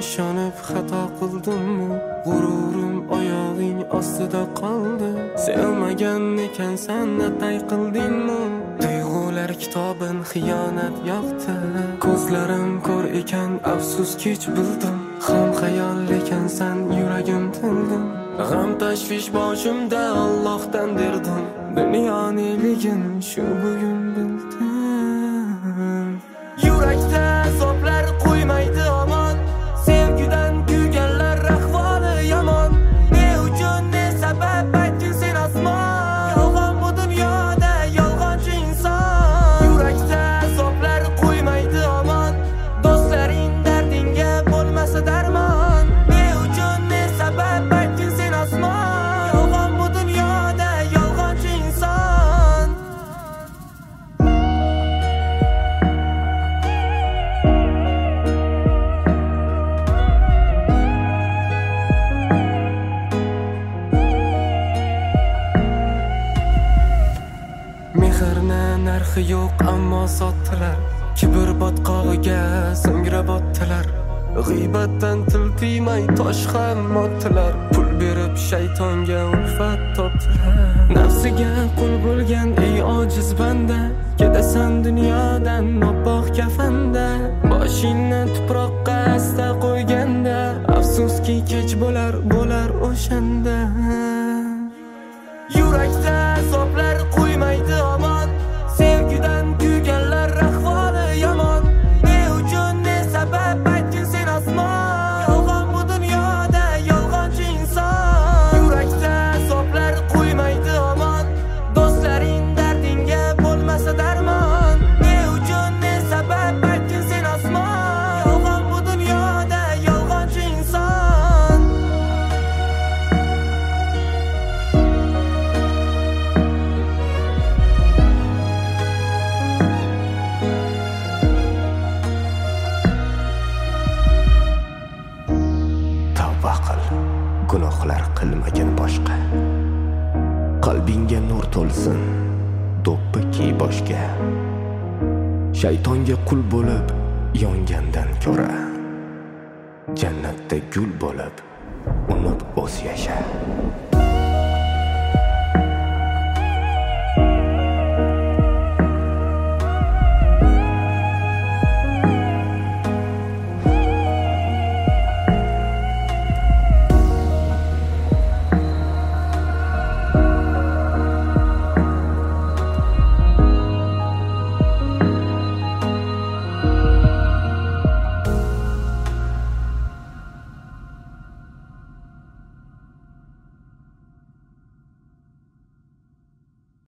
ishonib xato qildimmi? G'ururim oyog'ing ostida qoldi. Sevmagan ekansan, atay qildingmi? Tuyg'ular kitobin xiyonat yoqdi. Ko'zlarim ko'r ekan, afsus kech bildim. Ham xayol ekansan, yuragim tildim. G'am tashvish boshimda Allohdan derdim. Dunyo neligin shu bugun bildim. Yurakda azoblar qo'ymaydi omon. Sevgidan kuyganlar ahvoli yomon. Ne uchun ne sabab ayting sen osmon. Yolg'on bu dunyoda yolg'onchi inson. Yurakda azoblar qo'ymaydi omon. Do'stlaring dardingga bo'lmasa darmon. Ne uchun ne sabab ayting sen osmon. Yolg'on bu dunyoda yolg'onchi inson. Mehrni narxi yo'q ammo sotdilar. Kibr botqog'iga so'ngra botdilar. G'iybatdan til tiymay tosh ham otdilar. Pul berib shaytonga ulfat topdilar. Nafsiga qul bo'lgan ey ojiz banda, ketasan dunyodan oppoq kafanda. Boshingni tuproqqa asta qo'yganda, afsuski kech bo'lar o'shanda. Yurakda azoblar qo'ymaydi omon. Sevgidan kuyganlar ahvoli yomon. Ne uchun ne sabab ayting sen osmon. Yolg'on bu dunyoda yolg'onchi inson. Yurakda azoblar qo'ymaydi omon. Do'stlaring dardingga bo'lmasa darmon. Ne uchun ne sabab ayting sen osmon. Yolg'on bu dunyoda yolg'onchi inson. Tavba qil, gunohlar qilmagin boshqa. Qalbingga nur to'lsin, do'ppi kiy boshga. Shaytonga qul bo'lib yongandan ko'ra, jannatda gul bo'lib unib o'z yasha.